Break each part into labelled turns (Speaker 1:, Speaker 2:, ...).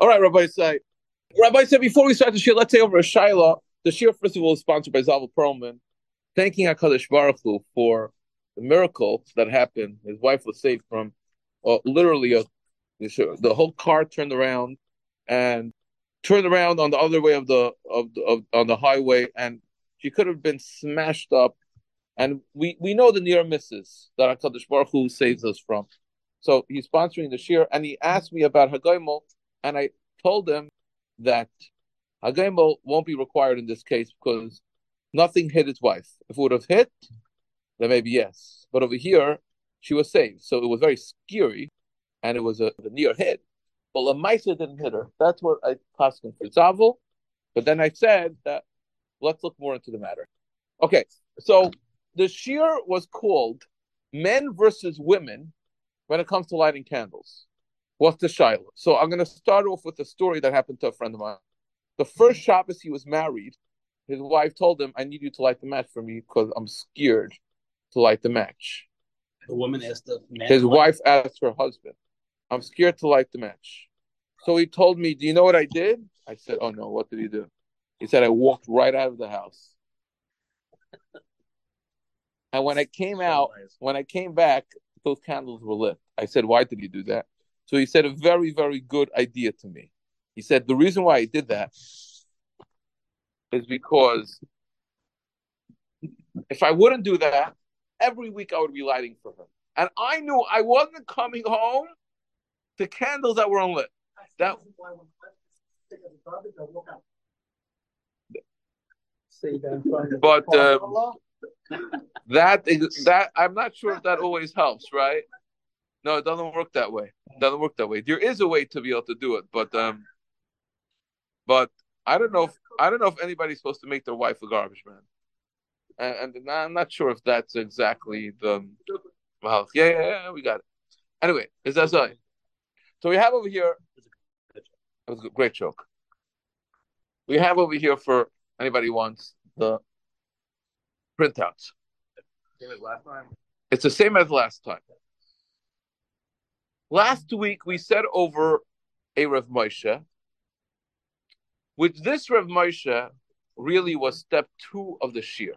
Speaker 1: All right, Rabbi said before we start the shir, let's say over a shaila. The shir, first of all, is sponsored by Zaval Perlman, thanking HaKadosh Baruch Hu for the miracle that happened. His wife was saved from literally the whole car turned around and turned around on the other way on the highway, and she could have been smashed up. And we know the near misses that HaKadosh Baruch Hu saves us from. So he's sponsoring the shir, and he asked me about Hagaimel, and I told him that Hagaimel won't be required in this case because nothing hit his wife. If it would have hit, then maybe yes. But over here, she was saved. So it was very scary, and it was a near hit. But Lamaisa didn't hit her. That's what I passed him for Zavel. But then I said that let's look more into the matter. Okay, so the shir was called Men versus Women when it comes to lighting candles. What's the shaila? So I'm going to start off with a story that happened to a friend of mine. The first Shabbos he was married, his wife told him, I need you to light the match for me because I'm scared to light the match.
Speaker 2: The woman asked the man.
Speaker 1: His wife asked her husband, I'm scared to light the match. So he told me, do you know what I did? I said, oh no, what did he do? He said, I walked right out of the house. And when I came back, those candles were lit. I said, why did you do that? So he said a very, very good idea to me. He said, the reason why I did that is because if I wouldn't do that, every week I would be lighting for her. And I knew I wasn't coming home to candles that were unlit. But that I'm not sure if that always helps, right? No, it doesn't work that way. There is a way to be able to do it, but I don't know if anybody's supposed to make their wife a garbage man, and I'm not sure if that's exactly the. Well, yeah, we got it. Anyway, is that so? So we have over here. It was a great joke. We have over here for anybody who wants the printouts.
Speaker 2: Same as last time.
Speaker 1: It's the same as last time. Last week we said over a Rav Moshe, which this Rav Moshe really was step 2 of the shir.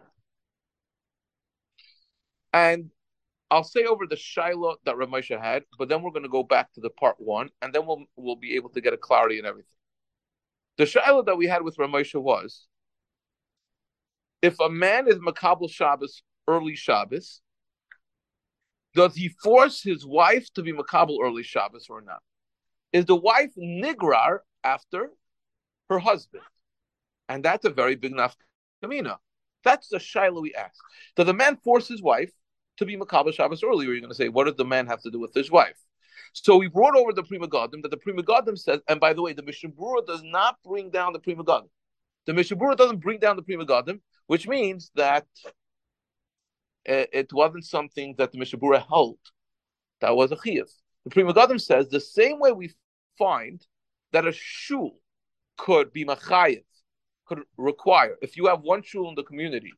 Speaker 1: And I'll say over the shaila that Rav Moshe had, but then we're going to go back to the part 1, and then we'll be able to get a clarity in everything. The shaila that we had with Rav Moshe was, if a man is Makabel Shabbos, early Shabbos, does he force his wife to be Makabel early Shabbos or not? Is the wife nigrar after her husband? And that's a very big nafkamina. That's the shaila we ask. Does the man force his wife to be Makabel Shabbos early? Or you're going to say, what does the man have to do with his wife? So we brought over the Prima Gadim, that the Prima Gadim says, and by the way, the Mishnah Berurah does not bring down the Prima Gadim. The Mishnah Berurah doesn't bring down the Prima Gadim, which means that it wasn't something that the Mishnah Berurah held. That was a chiyuv. The Prima Gadim says the same way we find that a shul could be machayev, could require. If you have one shul in the community,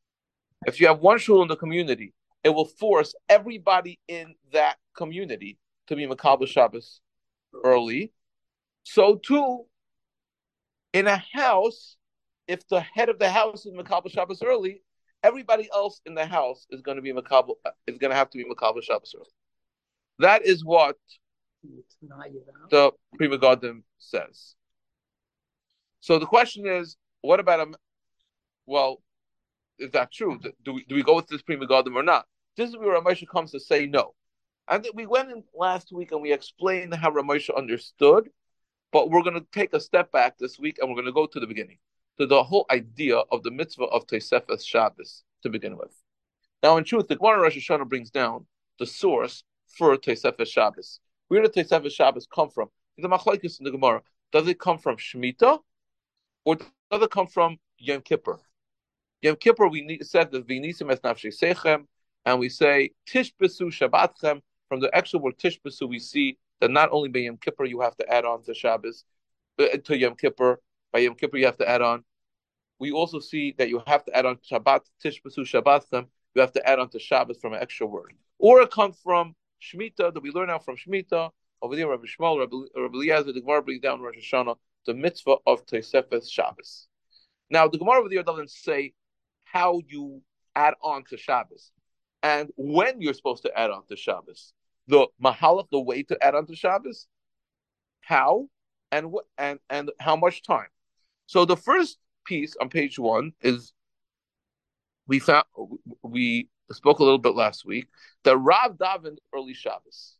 Speaker 1: it will force everybody in that community to be Makabel Shabbos early. So too, in a house, if the head of the house is Makabel Shabbos early, everybody else in the house is going to have to be Makabel Shabbos early. That is what the Prima Gadim says. So the question is, what about well, is that true? Do we go with this Prima Gadim or not? This is where Rav Moshe comes to say no. And we went in last week and we explained how Rav Moshe understood, but we're going to take a step back this week and we're going to go to the beginning, to the whole idea of the mitzvah of Tosefes Shabbos to begin with. Now, in truth, the Gemara Rosh Hashanah brings down the source for Tosefes Shabbos. Where did Tosefes Shabbos come from? The machlokes in the Gemara. Does it come from Shemitah or does it come from Yom Kippur? Yom Kippur, we said that V'nisim es nafshei seichem, and we say Tishbesu Shabbatchem. From the actual word Tishbesu, we see that not only by Yom Kippur you have to add on to Shabbos, to Yom Kippur. By Yom Kippur you have to add on. We also see that you have to add on Shabbat, Tishbesu Shabbatchem. You have to add on to Shabbos from an extra word. Or it comes from Shemitah, that we learn out from Shemitah, over there, Rabbi Shmuel, Rabbi Eliezer, the Gemara brings down Rosh Hashanah, the mitzvah of Tosefes Shabbos. Now, the Gemara over there doesn't say how you add on to Shabbos and when you're supposed to add on to Shabbos. The mahalach, the way to add on to Shabbos, how and how much time. So the first piece on page 1 is we spoke a little bit last week that Rav davened early Shabbos.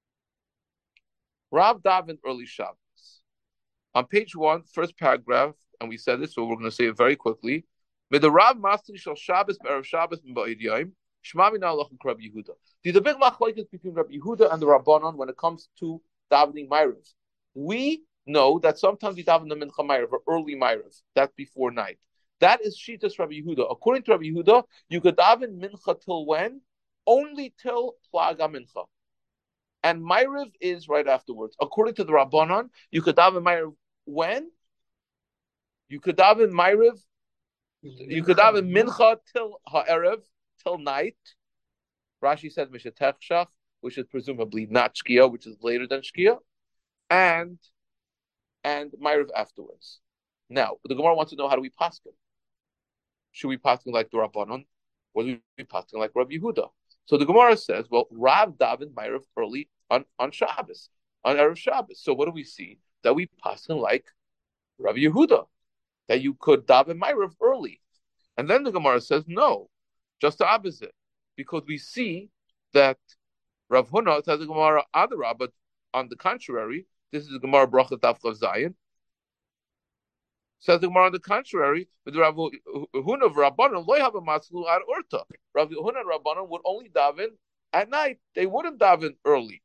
Speaker 1: Rav davened early Shabbos. On page 1, first paragraph, and we said this, so we're going to say it very quickly. There's a big machlokes between Rabbi Yehuda and the Rabbanon when it comes to davening Ma'ariv. We know that sometimes we daven the Mincha Ma'ariv or early Ma'ariv. That's before night. That is Shitas Rabbi Yehuda. According to Rabbi Yehuda, you could daven Mincha till when? Only till Plaga Mincha. And Ma'ariv is right afterwards. According to the Rabbanon, you could daven Ma'ariv when? You could daven Ma'ariv. You could daven Mincha till Ha'erev, till night. Rashi says Mishetech Shach, which is presumably not Shkia, which is later than Shkia, and Ma'ariv afterwards. Now, the Gemara wants to know, how do we paskin? Should we paskin like the Rabbanon, or do we paskin like Rabbi Yehuda? So the Gemara says, well, Rav davened Ma'ariv early on Shabbos, on Erev Shabbos. So what do we see? That we paskin like Rabbi Yehuda, that you could daven Ma'ariv early. And then the Gemara says, no, just the opposite. Because we see that Rav Huna says the Gemara Adara, but on the contrary, this is the Gemara Bracha Daf Chav Zayin. Says the Gemara on the contrary, but Rav Huna of Rabbanon lo have a maslu ad orta. Rav Huna and Rabbanon would only daven at night. They wouldn't daven early.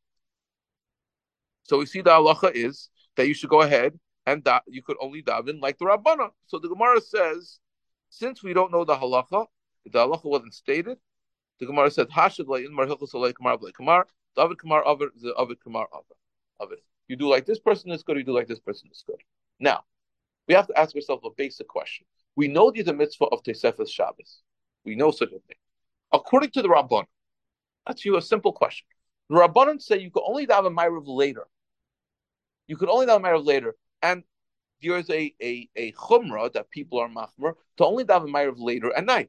Speaker 1: So we see the halacha is that you should go ahead and you could only daven like the Rabbanon. So the Gemara says, since we don't know the halacha wasn't stated, the Gemara said, Hashad le'in mar hilchos alei kamar v'lei kamar, David kamar aver, the David kamar aver. You do like this person is good, you do like this person is good. Now, we have to ask ourselves a basic question. We know there's a mitzvah of Tosefes Shabbos. We know such a thing. According to the Rabbanon, that's you a simple question. The Rabbanon say you could only daven Ma'ariv later. You could only daven Ma'ariv later. And there's a chumrah that people are machmer to only daven Ma'ariv later at night.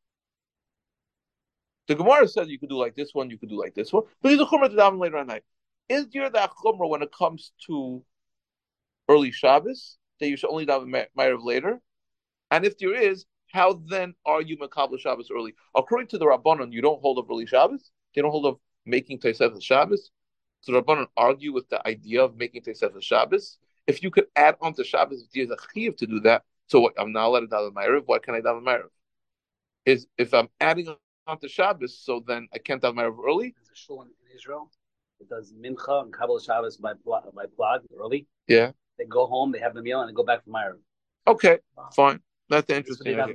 Speaker 1: The Gemara says you could do like this one, you could do like this one, but there's a chumrah to daven later at night. Is there that chumrah when it comes to early Shabbos that you should only daven Ma'ariv later? And if there is, how then are you makabel Shabbos early? According to the Rabbanon, you don't hold of early Shabbos. They don't hold of making Tosefes Shabbos. So the Rabbanon argue with the idea of making Tosefes Shabbos. If you could add on to Shabbos, if there's a chiyuv to do that, so what, I'm not allowed to daven Ma'ariv. Why can't I daven Ma'ariv? Is if I'm adding on to Shabbos, so then I can't daven Ma'ariv early.
Speaker 2: There's a shul in Israel that does Mincha and Kabbalah Shabbos by plug early.
Speaker 1: Yeah.
Speaker 2: They go home, they have the meal, and they go back for Ma'ariv.
Speaker 1: Okay, fine. That's interesting.
Speaker 2: Okay,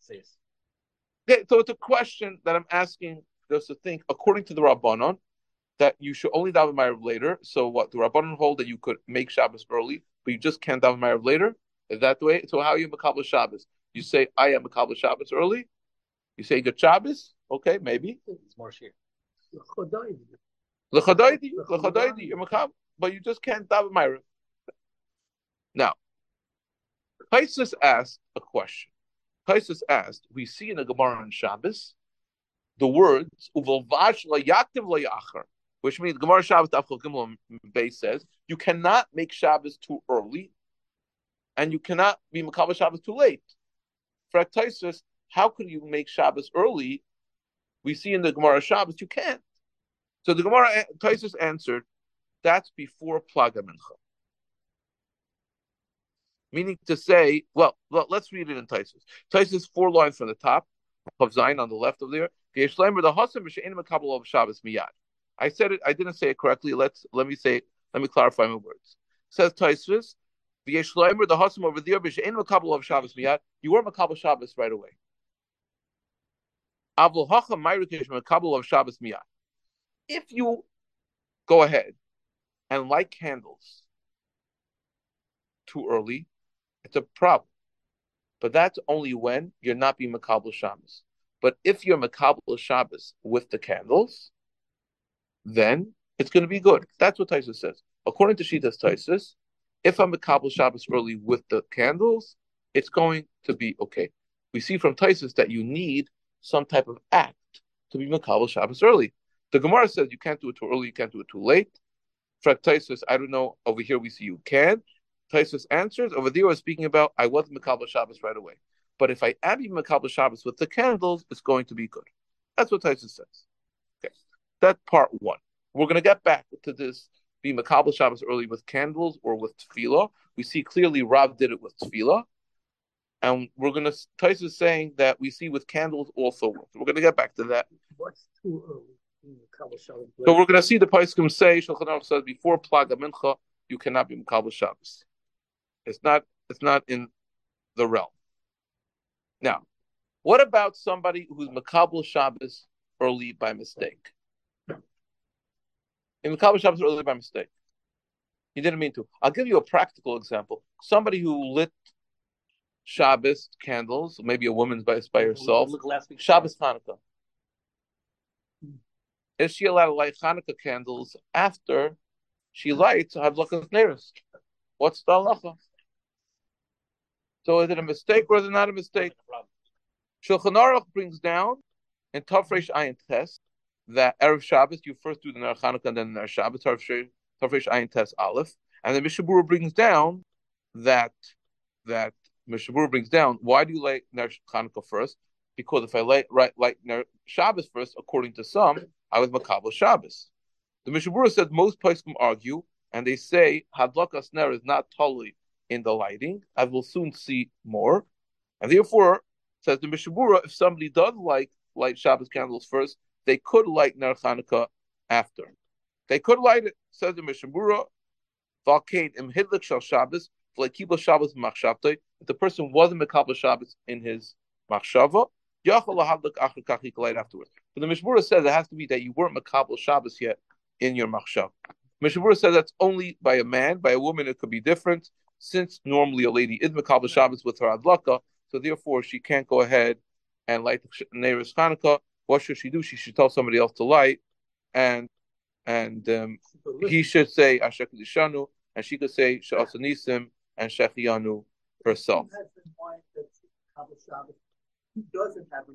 Speaker 1: so it's a question that I'm asking just to think, according to the Rabbanon, that you should only daven Ma'ariv later. So what, the Rabbanon hold that you could make Shabbos early, but you just can't daven Ma'ariv later? Is that the way? So how are you makabel Shabbos? You say, I am makabel Shabbos early? You say good Shabbos? Okay, maybe.
Speaker 2: It's more sheer.
Speaker 1: L'chadaydi, you're makabel, but you just can't daven Ma'ariv. Now, Taisus asked a question. Taisus asked, we see in the Gemara on Shabbos the words uvolvash layaktiv layachar, which means Gemara Shabbos Daf Chaf Gimel Beis says you cannot make Shabbos too early, and you cannot be makabel Shabbos too late. For Taisus, how could you make Shabbos early? We see in the Gemara Shabbos you can't. So the Gemara Taisus answered, that's before Plaga Mincha. Meaning to say, well, let's read it in Taisus. Taisus 4 lines from the top of Zion on the left of there. I said it. I didn't say it correctly. Let me clarify my words. Says Taisus, the Hasam over there, you were makabel Shabbos right away. If you go ahead and light candles too early, it's a problem. But that's only when you're not being makabel Shabbos. But if you're makabel Shabbos with the candles, then it's going to be good. That's what Taisus says. According to Shitas Taisus, if I'm a Kabbalah Shabbos early with the candles, it's going to be okay. We see from Taisus that you need some type of act to be Makabel Shabbos early. The Gemara says you can't do it too early, you can't do it too late. For Taisus, I don't know. Over here we see you can. Taisus answers. Over there we're speaking about I wasn't Makabel Shabbos right away. But if I am even Makabel Shabbos with the candles, it's going to be good. That's what Taisus says. Okay, that's part one. We're going to get back to this be Makabel Shabbos early with candles or with tefillah. We see clearly Rav did it with tefillah. And we're going to, Taisus is saying that we see with candles also. So we're going to get back to that.
Speaker 2: What's too early?
Speaker 1: So we're going to see the Paiskim say, Shulchan Aruch says, before Plaga Mincha, you cannot be Makabel Shabbos. It's not in the realm. Now, what about somebody who's Makabel Shabbos early by mistake? In Makabel Shabbos early by mistake. He didn't mean to. I'll give you a practical example. Somebody who lit Shabbos candles, maybe a woman's by herself. Shabbos Hanukkah. Is she allowed to light Hanukkah candles after she lights Hadlakas Neiros? What's the halacha? So is it a mistake or is it not a mistake? Shulchan Aruch brings down in Tafresh Ayin Tes that Erev Shabbos you first do the Ner Hanukkah and then the Ner Shabbos Tafresh Ayin Tes Aleph, and then Mishnah Berurah brings down that Mishnah Berurah brings down why do you light Ner Hanukkah first? Because if I light Ner Shabbos first, according to some, I was Makabel Shabbos. The Mishnah Berurah said most poskim argue, and they say Hadlakas Ner is not totally in the lighting, as we'll soon see more, and therefore says the Mishnah Berurah, if somebody does light Shabbos candles first, they could light Ner Hanukkah after. They could light it, says the Mishnah Berurah. Valkain im hidlik shal Shabbos, v'leikibel Shabbos machshavtoi. If the person wasn't Makabel Shabbos in his machshava, yachol lahadlik achar kach he could light afterwards. But the Mishnah Berurah says it has to be that you weren't Makabel Shabbos yet in your machshav. Mishnah Berurah says that's only by a man. By a woman, it could be different. Since normally a lady is Makabel Shabbos with her adlaka, so therefore she can't go ahead and light the Neiros Hanukkah. What should she do? She should tell somebody else to light, and he should say Asher Kedishanu, and she could say Sha'asanisim and Shechiyanu herself.
Speaker 2: He doesn't have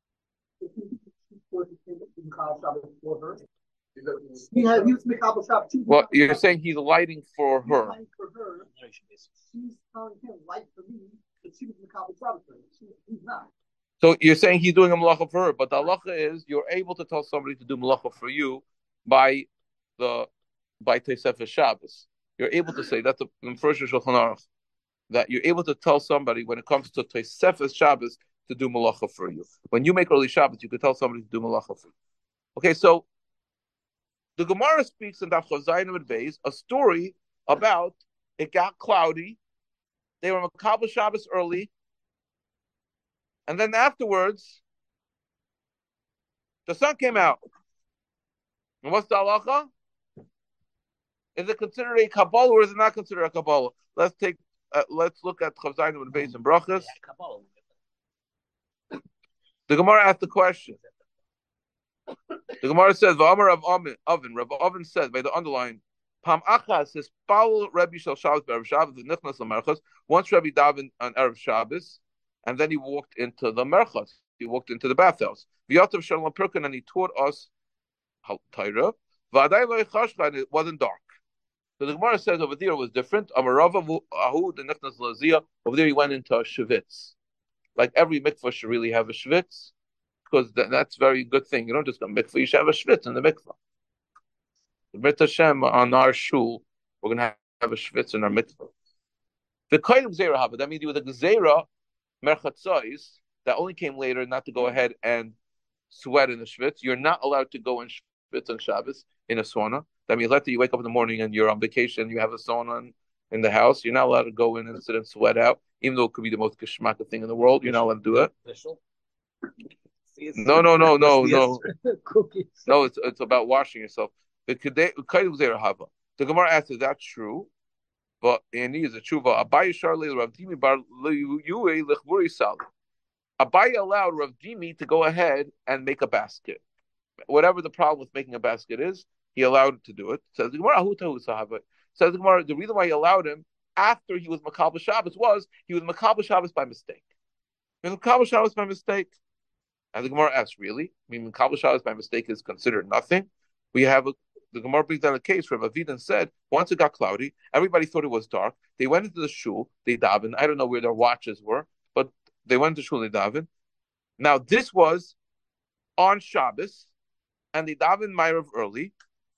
Speaker 1: Well, you're saying he's lighting for her.
Speaker 2: She's telling him, light for me, but she was Makabel Shabbos. He's not.
Speaker 1: So you're saying he's doing a malacha for her, but the halacha is you're able to tell somebody to do malacha for you by Tosefes Shabbos. You're able to say that's the first Shulchan Aruch, that you're able to tell somebody when it comes to Tosefes Shabbos to do malacha for you. When you make early Shabbos, you can tell somebody to do malacha for you. Okay, so the Gemara speaks in Daf Chav Zayin Amud Beis a story about it got cloudy. They were Makabel Shabbos early, and then afterwards, the sun came out. And what's the halacha? Is it considered a Kabbalah or is it not considered a Kabbalah? Let's look at Chav Zayin Amud Beis and Brachas. The Gemara asked the question. The Gemara says, "V'amar Rav Oven." Rav Oven says by the underline, "Pam achas his Paul Rebbe shel Shabbos be'erev Shabbos v'nichnas l'merchas." Once Rebbe davened on erev Shabbos, and then he walked into the merchas. He walked into the bathhouse. V'yatav shalom pirkan, and he taught us Torah. V'aday lo yichashcha, and it wasn't dark. So the Gemara says over there it was different. Amar Rav Ahu the nichnas l'aziyah. Over there he went into a shvitz. Like every mikvah should really have a shvitz, because that's a very good thing. You don't just go mikvah, you should have a shvitz in the mikvah. The Brit Hashem on our shul, we're going to have a shvitz in our mikvah. The kind of gzeira haba, that means you with a gzeira merchatzais that only came later, not to go ahead and sweat in the shvitz. You're not allowed to go and shvitz on Shabbos in a sauna. That means after you wake up in the morning and you're on vacation, you have a sauna in the house. You're not allowed to go in and sit and sweat out, even though it could be the most geschmacka thing in the world. You're not allowed to do it. No. No, it's about washing yourself. The Gemara asks, is that true? But and he is a tshuva. Abaye allowed Rav Dimi to go ahead and make a basket. Whatever the problem with making a basket is, he allowed to do it. Says the Gemara, says the Gemara, the reason why he allowed him after he was Makabel Shabbos was he was Makabel Shabbos by mistake. He was Makabel Shabbos by mistake. And the Gemara asks, really? I mean, Makabel Shabbos by mistake is considered nothing. The Gemara brings down a case where Avidan said, once it got cloudy, everybody thought it was dark. They went into the shul, they davened. I don't know where their watches were, but they went to shul, they davened. Now, this was on Shabbos, and they davened Ma'ariv early.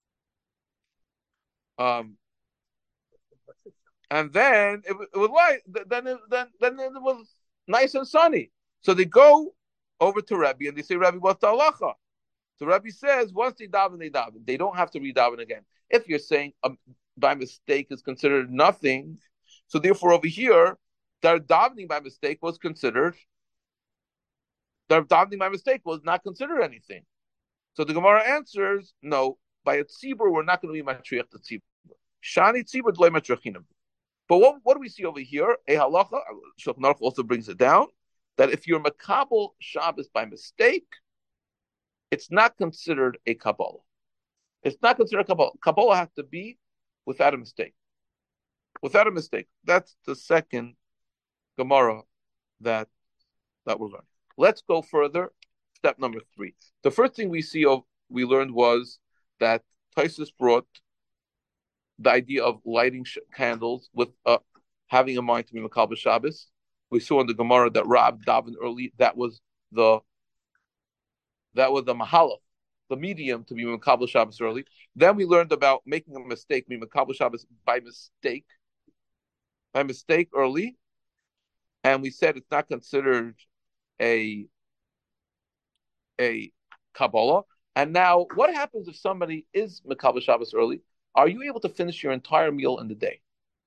Speaker 1: And then it was light. Then it was nice and sunny. So they go over to Rebbe and they say, Rebbe, what's the halacha? So Rebbe says, once they daven, they daven. They don't have to redaven again. If you're saying by mistake is considered nothing, so therefore over here, their davening by mistake was considered. Their davening by mistake was not considered anything. So the Gemara answers, no, by a tzibur, we're not going to be matriach the tzibur. Shani tzibur d'loi matriachinam. But what do we see over here? A halacha, Shulchan Aruch also brings it down, that if you're makabel Shabbos by mistake, it's not considered a Kabbalah. It's not considered a Kabbalah. Kabbalah has to be without a mistake. Without a mistake. That's the second Gemara that we're learning. Let's go further. Step number 3. The first thing we learned was that Taisus brought the idea of lighting candles with having a mind to be Makabel Shabbos. We saw in the Gemara that Rab davened early. That was the mahalach, the medium to be Makabel Shabbos early. Then we learned about making a mistake, being Makabel Shabbos by mistake early. And we said it's not considered a Kabbalah. And now, what happens if somebody is Makabel Shabbos early? Are you able to finish your entire meal in the day?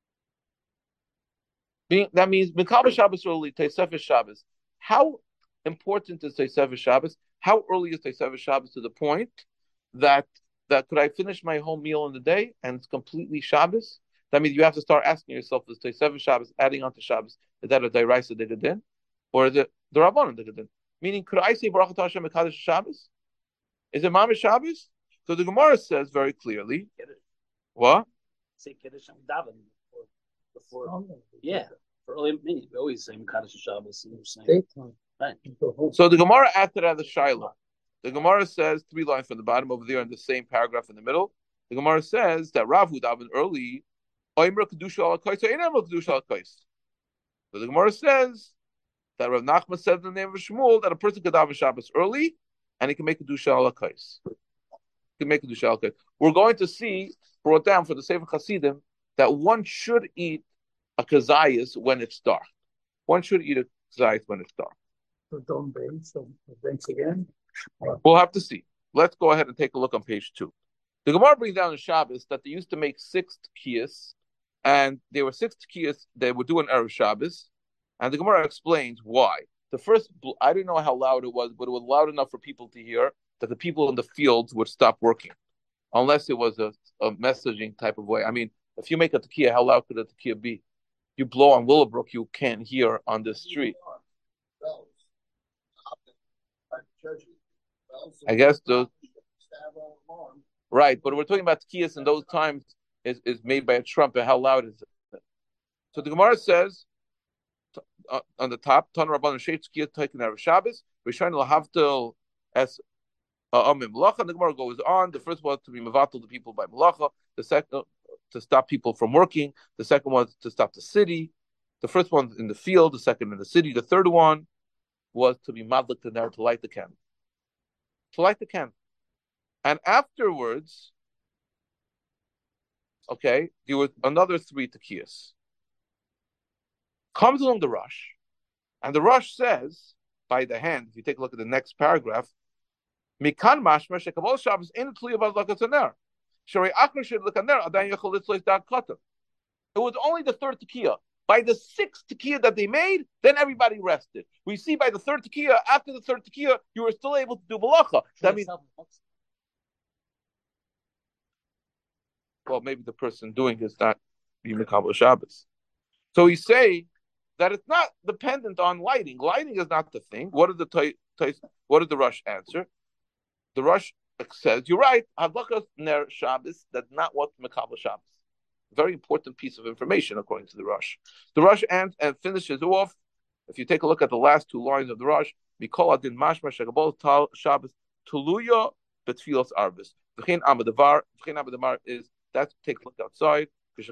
Speaker 1: That means Makabel Shabbos early, Tosefes Shabbos. How important is Tosefes Shabbos? How early is Tosefes Shabbos to the point that could I finish my whole meal in the day and it's completely Shabbos? That means you have to start asking yourself, is Tosefes Shabbos adding on to Shabbos, is that a Dairaisa Degedin? Or is it the Rabbanon Degedin? Meaning, could I say Baruch Atah Hashem Mekadosh Shabbos? Is it Mamish Shabbos? So the Gemara says very clearly, what?
Speaker 3: Say Kiddush and Daven before. Yeah, for early minute, we always say Mekadosh Shabbos. Right.
Speaker 1: So the Gemara after that the Shaila. The Gemara says 3 lines from the bottom over there in the same paragraph in the middle. The Gemara says that Rav who davened early, Oimra Kedusha al Kais, or Einam Kedusha al Kais. So the Gemara says that Rav Nachman said in the name of Shmuel that a person could daven Shabbos early and he can make Kedusha al Kais. He can make Kedusha al Kais. We're going to see brought down for the Sefer Hasidim that one should eat a kazayas when it's dark. One should eat a kazayas when it's dark.
Speaker 2: So don't bathe. So thanks again.
Speaker 1: We'll have to see. Let's go ahead and take a look on page 2. The Gemara brings down in Shabbos that they used to make 6 tekiyas, and there were 6 tekiyas they would do on Erev Shabbos, and the Gemara explains why. The first, I didn't know how loud it was, but it was loud enough for people to hear that the people in the fields would stop working, unless it was a messaging type of way. I mean, if you make a tekiya, how loud could a tekiya be? You blow on Willowbrook, you can't hear on the street. I guess right, but we're talking about tekiyas in those times is made by a trumpet. How loud is it? So the Gemara says on the top, Tan Rabban Sheitz Tekiyah taken out of Shabbos, Rishayin lahavdil as Melacha. And the Gemara goes on. The first was to be mevatel the people by Melacha. The second to stop people from working. The second was to stop the city. The first one in the field. The second in the city. The third one was to be madlik to there to light the candle. To light the candle. And afterwards, okay, there was another 3 tekiyas. Comes along the Rosh, and the Rosh says, by the hand, if you take a look at the next paragraph, Mikan mashma shekavol Shabbos in tliya b'lakatzner. Sharei achar shedlikaner adayin yachol litzlois dag katan. It was only the 3rd tekiyah. By the 6th tekiyah that they made, then everybody rested. We see by the 3rd tekiyah, after the 3rd tekiyah, you were still able to do malacha. That means, well, maybe the person doing is not being Makabel Shabbos. So he's saying that it's not dependent on lighting. Lighting is not the thing. What did the Rosh answer? The Rosh says, you're right, Hadlakas Ner Shabbos, that's not what Mekabel Shabbos. Very important piece of information, according to the Rosh. The Rosh ends and finishes off. If you take a look at the last two lines of the Rosh, Mikol Adin Mashma Shagabol Tal Shabbos Tuluya Betfilos Arvis. V'chein Amadavar. V'chein Amadavar is that. Take a look outside.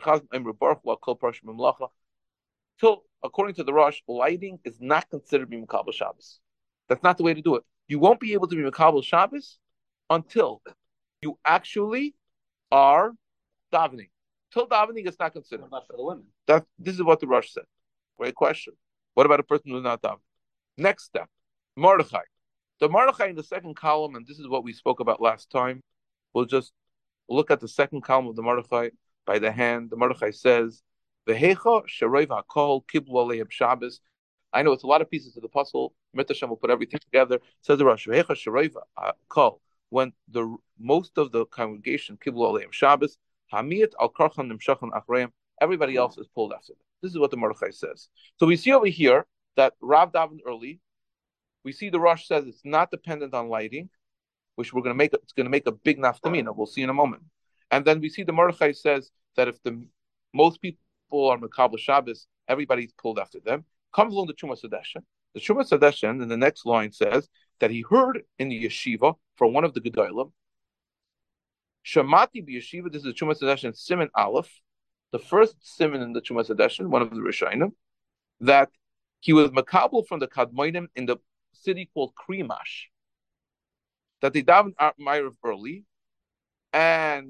Speaker 1: So, according to the Rosh, lighting is not considered to be Mekabel Shabbos. That's not the way to do it. You won't be able to be Mekabel Shabbos until you actually are davening. Till davening, it's not considered.
Speaker 3: What about for the women?
Speaker 1: This is what the Rosh said. Great question. What about a person who's not davening? Next step, Mordechai. The Mordechai in the second column, and this is what we spoke about last time. We'll just look at the second column of the Mordechai by the hand. The Mordechai says, "V'hecha sheroiv hakol kiblu aleim Shabbos." I know it's a lot of pieces of the puzzle. Mitzvah will put everything together. Says the Rosh, "V'hecha sheroiv hakol." When most of the congregation kiblu aleim Shabbos, hamiyat al karchan nimshachan achreim. Everybody else is pulled after them. This is what the Mordechai says. So we see over here that Rav davened early. We see the Rosh says it's not dependent on lighting, which we're going to make. It's going to make a big nafkamina. We'll see in a moment. And then we see the Mordechai says that if most people are Mekabel Shabbos, everybody's pulled after them. Comes along the Chuma Sadeshan. The Chuma Sadeshan in the next line says that he heard in the yeshiva from one of the Gedolim. Shamati b'yeshiva. This is the Chuma Sadeshan Siman Aleph, the first Siman in the Chuma Sadeshan, one of the Rishonim, that he was Mekabel from the Kadmonim in the city called Krimash. That they davened Ma'ariv early, and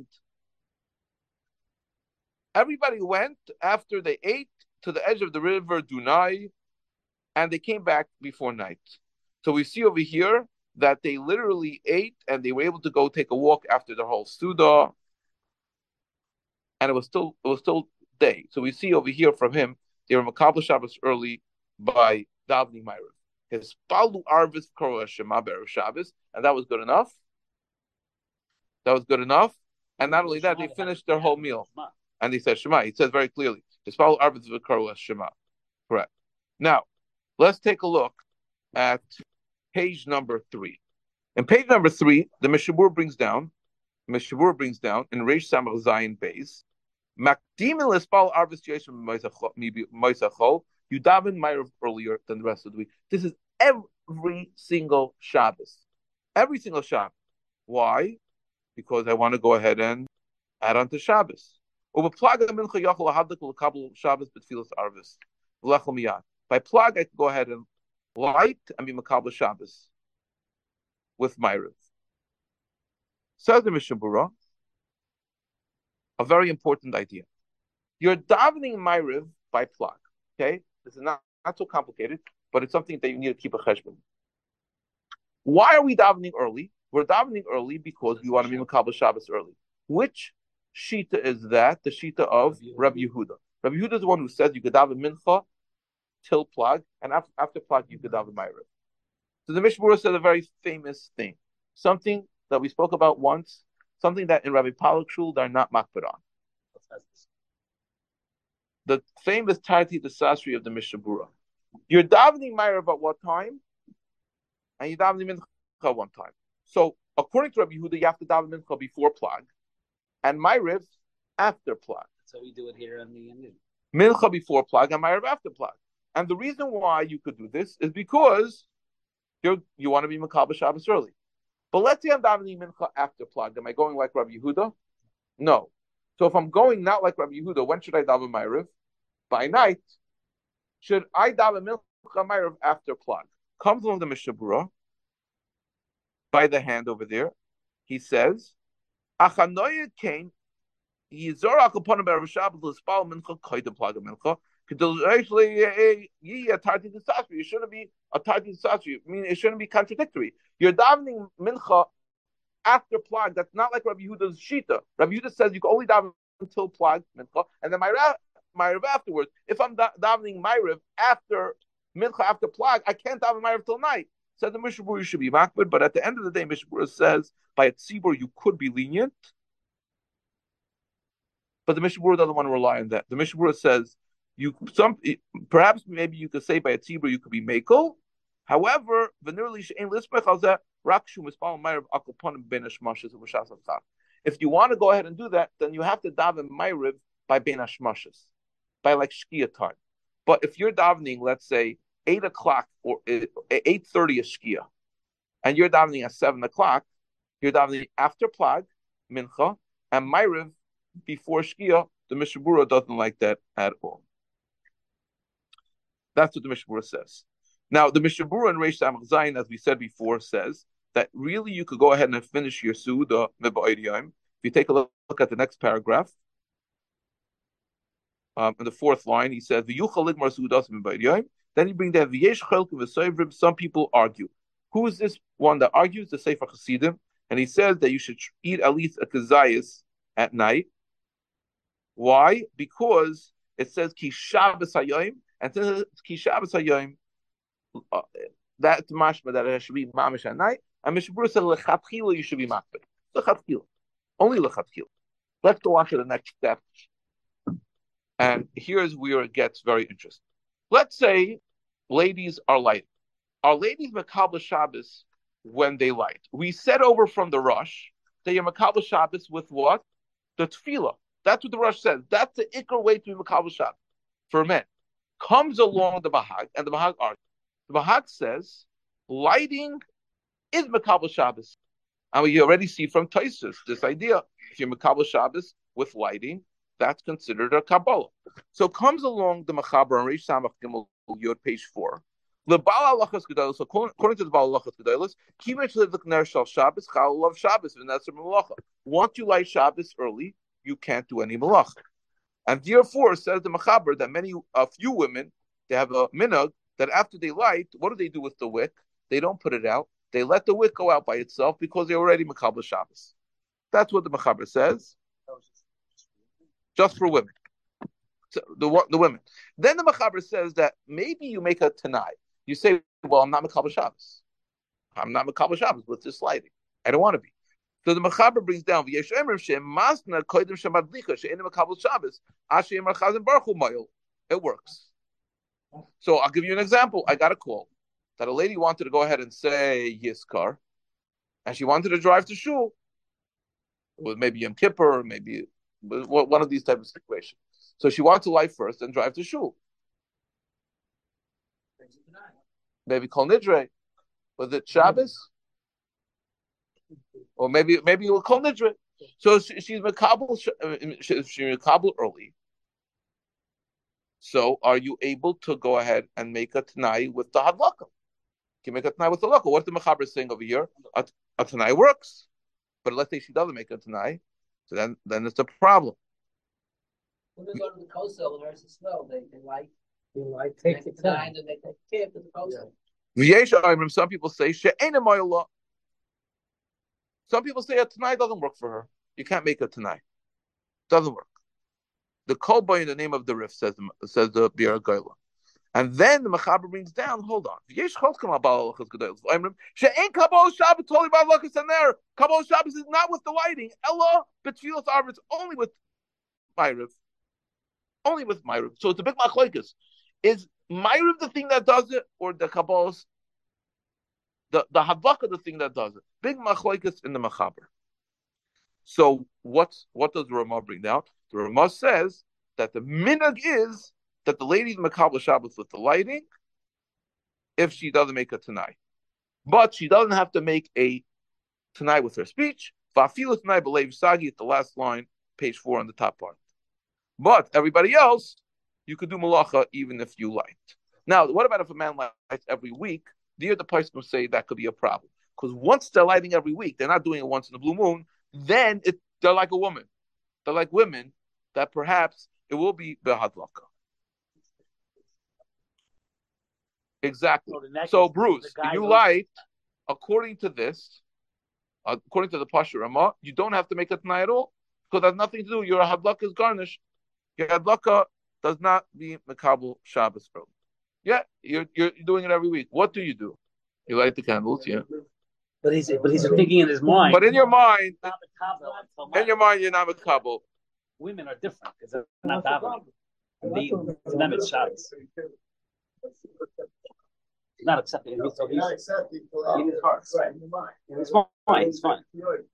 Speaker 1: everybody went after they ate to the edge of the river Dunai, and they came back before night. So we see over here that they literally ate, and they were able to go take a walk after the whole Suda, and it was still day. So we see over here from him they were Mekabel Shabbos early by davening Ma'ariv. His Palu Arvis Korah Shema Be'erev Shabbos, and that was good enough. That was good enough. And not only that, they finished their whole meal. And they said Shema. He says very clearly, his Palu Arvis Korah Shema. Correct. Now, let's take a look at page number 3. In page number 3, the Mishabur brings down in Reish Samach Zayin Beis, Makdim L'Spal Arvis Yeshua Moisachol. You daven Ma'ariv earlier than the rest of the week. This is every single Shabbos. Every single Shabbos. Why? Because I want to go ahead and add on to Shabbos. By plug, I can go ahead and light and be Mekabel Shabbos with Ma'ariv. Says the Mishnah Berurah, a very important idea. You're davening Ma'ariv by plug. Okay? This is not so complicated, but it's something that you need to keep a cheshbon. Why are we davening early? We're davening early because we want to be Mekabel Shabbos early. Which shita is that? The shita of Rabbi Yehuda. Rabbi Yehuda is the one who says you could daven mincha till plug, and after plug you could daven Ma'ariv. So the Mishnah Berurah said a very famous thing, something that we spoke about once, something that in Rabbi Palak Shul they're not makbid on. The famous Tarti the Sasri of the Mishnah Berurah. You're davening Ma'ariv at what time? And you're davening Mincha at one time. So, according to Rabbi Yehuda, you have to daven Mincha before Plag, and Ma'ariv after Plag.
Speaker 3: That's how we do it here on the
Speaker 1: Mincha before Plag and Ma'ariv after Plag. And the reason why you could do this is because you want to be Mekabel Shabbos early. But let's say I'm davening Mincha after Plag. Am I going like Rabbi Yehuda? No. So if I'm going not like Rabbi Yehuda, when should I daven Ma'ariv? By night. Should I daven Mincha Ma'ariv after Plag? Comes along the Mishnah Berurah by the hand over there. He says, Achanoya came, Yizorach upon him Erev Shabbos l'spal Mincha koydem Plag Mincha. It shouldn't be a tarti sasri. I mean, it shouldn't be contradictory. You're davening Mincha after Plag. That's not like Rabbi Yehuda's shita. Rabbi Yehuda says you can only daven until Plag Mincha, and then Ma'ariv afterwards. If I'm davening Ma'ariv after Mincha after Plag, I can't daven Ma'ariv till night. Says the Mishnah Berurah should be makbid, but at the end of the day, Mishnah Berurah says by a tzibur you could be lenient, but the Mishnah Berurah doesn't want to rely on that. The Mishnah Berurah says perhaps maybe you could say by a tzibur you could be makel. However, v'nirli she'ein lispech al zeh, If you want to go ahead and do that, then you have to daven Ma'ariv by Ben Hashmashas, by like Shkia time. But if you're davening, let's say 8 o'clock or 8:30 is Shkia, and you're davening at 7 o'clock, you're davening after Plag, Mincha, and Ma'ariv before Shkia. The Mishnah Berurah doesn't like that at all. That's what the Mishnah Berurah says. Now, the Mishnah Berurah in Reish Samach Zayin, as we said before, says that really you could go ahead and finish your Suda Meba'id Yom. If you take a look at the next paragraph, in the fourth line, he says, "V'yuchal ligmar Sudas Meba'id Yom." Then you bring down V'yesh Chelkim V'Soivrim. Some people argue. Who is this one that argues? The Sefer Chassidim, and he says that you should eat at least a kazayas at night. Why? Because it says Ki Shabbos Hayom, and since Ki Shabbos Hayom, that's mashma that it should be mamish at night. And Mishnah Berurah said lechatchila you should be makbid. Lechatchila, only lechatchila. Let's go on to the next step, and here's where it gets very interesting. Let's say ladies are light. Are ladies makabel Shabbos when they light? We said over from the Rush that you're makabel Shabbos with what? The tefillah. That's what the Rush says. That's the ikar way to be makabel Shabbos for men. Comes along the Bahag, and the Bahag argues. The Bahag says lighting is makabel Shabbos, and we already see from Tosfos this idea: if you're makabel Shabbos with lighting, that's considered a kabbalah. So comes along the Machaber on Reish Samach Gimel Yod, page 4. So according to the Baal Halachas Gedolos, Shabbos, Chalav Shabbos, once you light Shabbos early, you can't do any malacha. And therefore, says the Machaber that a few women, they have a minhag that after they light, what do they do with the wick? They don't put it out. They let the wick go out by itself because they're already makabel Shabbos. That's what the Machaber says. Just for women. So the women. Then the Machaber says that maybe you make a Tanai. You say, well, I'm not makabel Shabbos. I'm not makabel Shabbos with this lighting. I don't want to be. So the Machaber brings down it works. So I'll give you an example. I got a call that a lady wanted to go ahead and say Yiskar, and she wanted to drive to shul with maybe Yom Kippur, maybe one of these types of situations. So she wanted to light first and drive to shul. Maybe Kol Nidre. Was it Shabbos? Or maybe we'll Kol Nidre. So she's makabel early. So are you able to go ahead and make a Tanai with the Hadlaka? You can make a Tanai with the Hadlaka. What's the Machaber saying over here? A Tanai works. But let's say she doesn't make a Tanai, so then it's a problem.
Speaker 2: When they go to the coastal where it's snow, they light. Take the time and they take care of the coastal.
Speaker 1: Some people say she'ena. Some people say a Tanai doesn't work for her. You can't make a Tanai. Doesn't work. The Kolboy in the name of the Rif says the Biur Goyla. And then the Machaber brings down, hold on. Kabbalah Shabbos is not with the lighting. Ella Betfilas Arv is only with Ma'ariv. Only with Ma'ariv. So it's a big machlokes. Is Ma'ariv the thing that does it, or the Kabbalah's the Havaka the thing that does it? Big machlokes in the Machaber. So what does the Ramah bring down? The Ramah says that the minhag is that the lady's makabel Shabbos with the lighting if she doesn't make a Tanai. But she doesn't have to make a Tanai with her speech. Va'afilu Tanai b'leiv sagi at the last line, page 4 on the top part. But everybody else, you could do malacha even if you light. Now, what about if a man lights every week? The place will say that could be a problem. Because once they're lighting every week, they're not doing it once in a blue moon, then they're like a woman. They're like women that perhaps it will be behadlaka. Exactly. So, Bruce, you light, according to this, according to the Pasha Ramah, you don't have to make a Tanai at all because it has nothing to do. Your hadlaka is garnished. Your hadlaka does not be makabel Shabbos early. Yeah, you're doing it every week. What do? You light the candles, yeah.
Speaker 3: But he's thinking in his mind.
Speaker 1: But in your mind, you're not makabel.
Speaker 3: Women are different because they're not davening. For them, it's Shabbos. not accepting.
Speaker 4: So he's not accepting
Speaker 3: in his heart.
Speaker 4: Right, in your mind.
Speaker 3: It's fine. It's fine.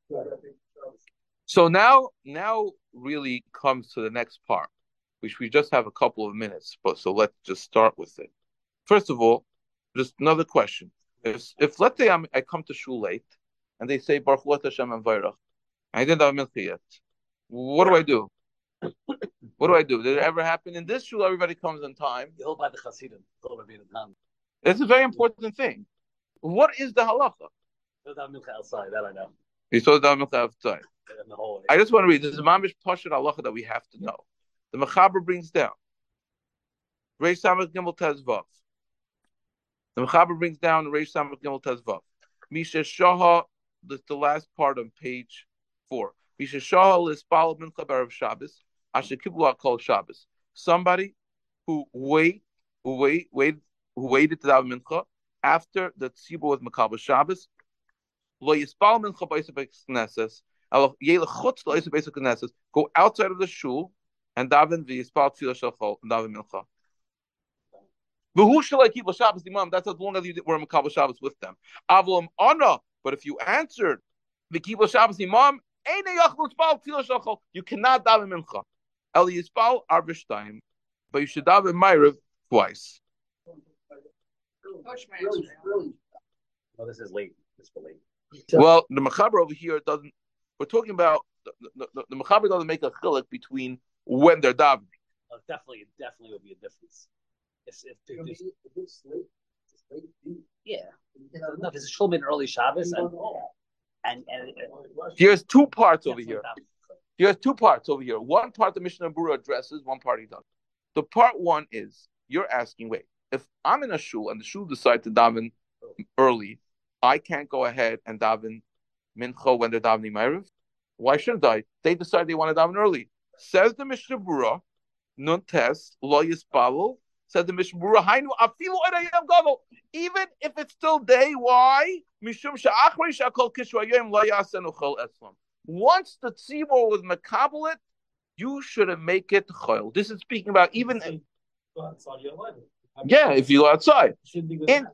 Speaker 1: So now really comes to the next part, which we just have a couple of minutes, but so let's just start with it. First of all, just another question. If let's say I come to shul late and they say Baruch Hu Hashem and Vayrach, I didn't have mincha yet. What do I do? What do I do? Did it ever happen in this shul? Everybody comes on time.
Speaker 3: You hold by the Hasidim.
Speaker 1: It's a very important thing. What is the halacha?
Speaker 3: You have mincha outside. That I know.
Speaker 1: You saw the mincha outside.
Speaker 3: In the hallway.
Speaker 1: I just want to read. This is mamish pashut halacha that we have to know. The Mechaber brings down. Reish Samach Gimel Tezvav. The Mechaber brings down Reish Samach Gimel Tezvav. Misha Shaha. That's the last part on page 4. Misha Shaha lispal mincha b'erev Shabbos. Asher kiblu kol Shabbos. Somebody who waited to daven mincha after the tzibur was makabel Shabbos. Lo yispal mincha b'yisabek knesses. Go outside of the shul and daven v'yispal tefillah shel daven mincha. V'hu shalai kibul Shabbos imam. That's as long as you were makabel Shabbos with them. Avlam ana. But if you answered the kibul Shabbos imam, you cannot daven mincha. El yispal arba shtayim, but you should daven ma'ariv twice.
Speaker 3: Oh, this is late. This is late.
Speaker 1: Well, the Mechaber over here doesn't. We're talking about the Mechaber doesn't make a chilek between when they're davening.
Speaker 3: Definitely will be a difference. Yeah. No, there's a shul in early Shabbos, and
Speaker 1: here's two parts over here. Here's two parts over here. One part the Mishnah Berurah addresses, one part he doesn't. The part one is you're asking, wait, if I'm in a shul and the shul decides to daven early, I can't go ahead and daven mincha when they're davening ma'ariv. Why shouldn't I? They decide they want to daven early. Says the Mishnah Berurah, nun tes lo yispalu. Says the Mishnah Berurah, hainu afilu erayim gadol. Even if it's still day, why? Mishum she'achrei she'akol kishvayim lo yasenu chol eslam. Once the tzibur was makabelit, you shouldn't make it chol. This is speaking about even. Yeah, if you go outside. In,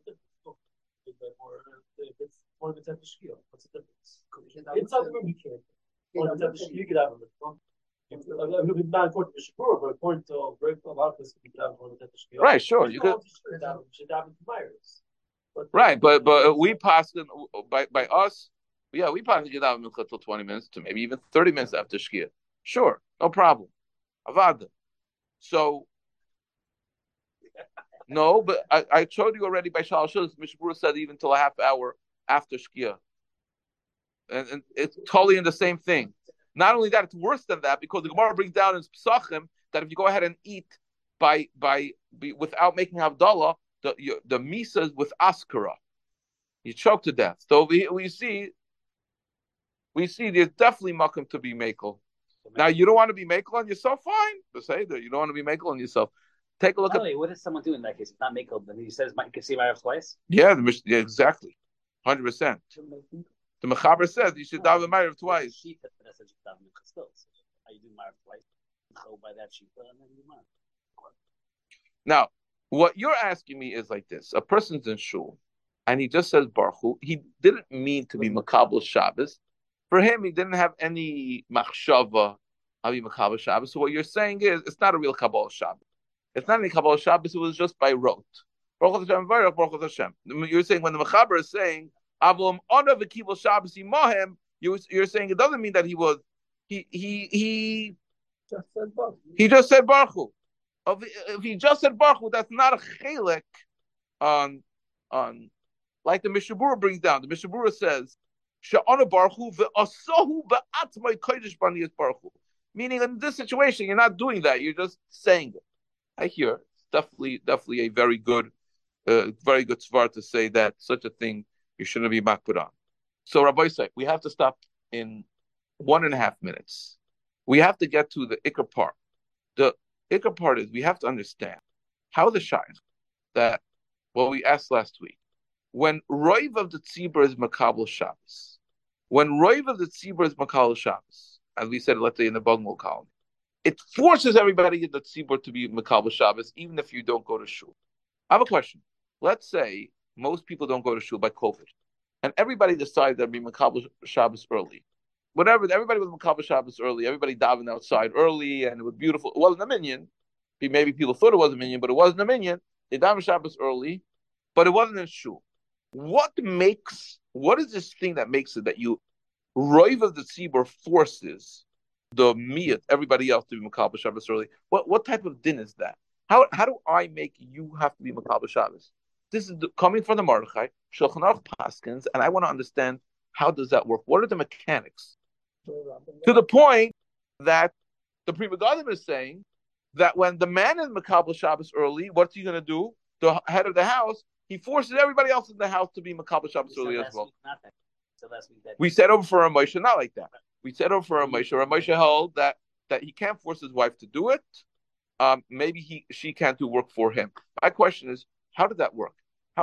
Speaker 4: What's the difference? Inside the room, you can't. You could have it. Not according to Shapur, but according to a lot of this, you could have one.
Speaker 1: Right, sure. You could. Right, but we passed by us. Yeah, we probably get out of mincha till 20 minutes to maybe even 30 minutes after shkia. Sure, no problem. Avada. So. No, but I showed you already by Shalosh Shus, Mishnah Berurah said even till a half hour after Shkia. And it's totally in the same thing. Not only that, it's worse than that because the Gemara brings down in Pesachim that if you go ahead and eat without making Havdalah, the Misa is with Askara. You choke to death. So we see there's definitely makom to be makel. Now you don't want to be makel on yourself, fine. But say that you don't want to be makel on yourself. Take a look at.
Speaker 3: What does someone do in that case? Not makel, then he says, "You can see my twice."
Speaker 1: Yeah, exactly, 100%. The Mechaber says you should daven ma'ariv twice. Now, what you're asking me is like this: a person's in shul, and he just says Baruch Hu. He didn't mean to be makabel Shabbos. For him, he didn't have any machshava of makabel Shabbos. So what you're saying is, it's not a real kabbalah Shabbos. It's not any kabbalah Shabbos. It was just by rote. Baruch Hashem, Baruch Hashem. You're saying when the Mechaber is saying Avlam Ona v'Kibul Shabbos Imahem, you're saying it doesn't mean that he just said Baruch Hu. If he just said Baruch Hu, that's not a chelek on like the Mishnah Berurah brings down. The Mishnah Berurah says Sha'ana Baruch Hu ve'asahu be'atmai kodesh baniyas Baruch Hu. Meaning in this situation, you're not doing that. You're just saying it. I hear it's definitely a very good svar to say that such a thing you shouldn't be makbid on. So Rabbi say we have to stop in 1.5 minutes. We have to get to the ikar part. The ikar part is we have to understand how the shaykh that what we asked last week. When Roiv of the Tzibur is makabel Shabbos, as we said, let's say in the Bungalow column, it forces everybody in the Tzibur to be makabel Shabbos, even if you don't go to shul. I have a question. let's say most people don't go to shul by COVID, and everybody decided to be Makabel Shabbos early. Whatever, everybody was Makabel Shabbos early. Everybody davened outside early, and it was beautiful. It wasn't a minyan. Maybe people thought it was a minyan, but it wasn't a minyan. They davened Shabbos early, but it wasn't in shul. What is this thing that makes it that you Roiv of the Tzibur forces the miyat, everybody else to be Makabel Shabbos early? What type of din is that? How do I make you have to be Makabel Shabbos? This is coming from the Mordechai, Shulchan Aruch Paskins, and I want to understand how does that work? What are the mechanics? To the point that the Pri Megadim is saying that when the man is Makabel Shabbos early, what's he going to do? The head of the house, he forces everybody else in the house to be Makabel Shabbos early as well. We said over for a Moshe, not like that. We said over for a Moshe. A Moshe held that he can't force his wife to do it. Maybe she can't do work for him. My question is, how did that work?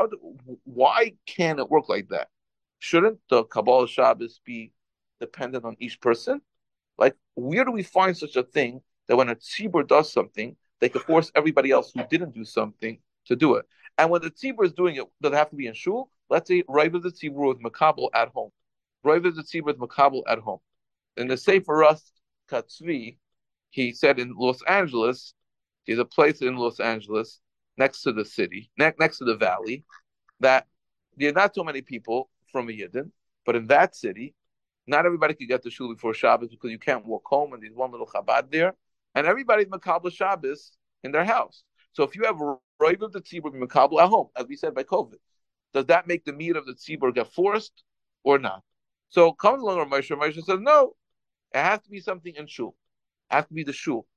Speaker 1: Why can't it work like that? Shouldn't the Kabbalah Shabbos be dependent on each person? Like, where do we find such a thing that when a tzibur does something, they could force everybody else who didn't do something to do it? And when the tzibur is doing it, does it have to be in shul? Let's say Raiv of the tzibur with makabel at home. Raiv of the tzibur with makabel at home. In the Sefer Rust Katzvi, he said in Los Angeles, there's a place in Los Angeles next to the city, next to the valley, that there are not so many people from a Yidden, but in that city, not everybody could get to shul before Shabbos because you can't walk home, and there's one little Chabad there, and everybody's makabel Shabbos in their house. So if you have Raiv of the tzibur makabel at home, as we said by COVID, does that make the meat of the tzibur get forced or not? So comes along Rav Moshe says, no, it has to be something in shul. It has to be the shul.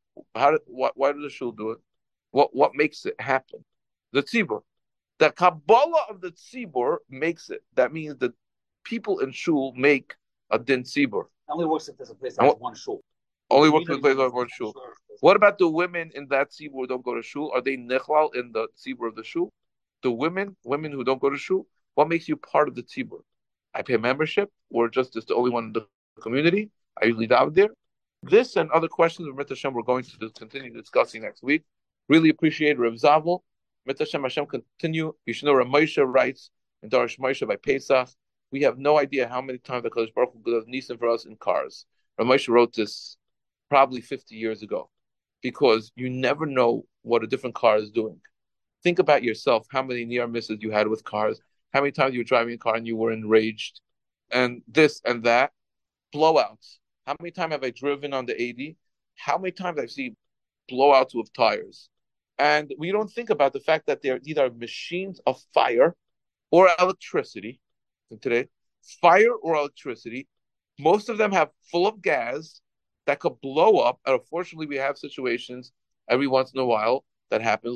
Speaker 1: Why does the shul do it? What makes it happen? The tzibur. The Kabbalah of the tzibur makes it. That means that people in shul make a din tzibur.
Speaker 3: Only works if there's a place that has one shul.
Speaker 1: Only works if there's a place that has one shul. What about the women in that tzibur who don't go to shul? Are they nechlal in the tzibur of the shul? The women who don't go to shul, what makes you part of the tzibur? I pay a membership, or just as the only one in the community? I usually daven there. This and other questions of Mit Hashem we're going to continue discussing next week. Really appreciate Rav Zavel. Mit Hashem continue. You should know Rav Moshe writes in Darash Moshe by Pesach. We have no idea how many times the Kadosh Baruch Hu does nisim for us in cars. Rav Moshe wrote this probably 50 years ago, because you never know what a different car is doing. Think about yourself, how many near misses you had with cars, how many times you were driving a car and you were enraged, and this and that. Blowouts. How many times have I driven on the 80? How many times I've seen blowouts with tires? And we don't think about the fact that these are machines of fire or electricity. Today, fire or electricity, most of them have full of gas that could blow up. And unfortunately, we have situations every once in a while that happens.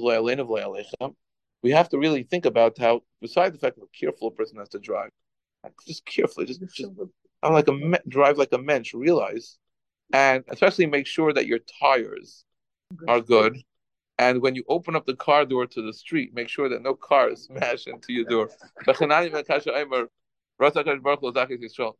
Speaker 1: We have to really think about how, besides the fact that a careful person has to drive, just carefully, just I'm like drive like a mensch, realize, and especially make sure that your tires are good. And when you open up the car door to the street, make sure that no cars smash into your door.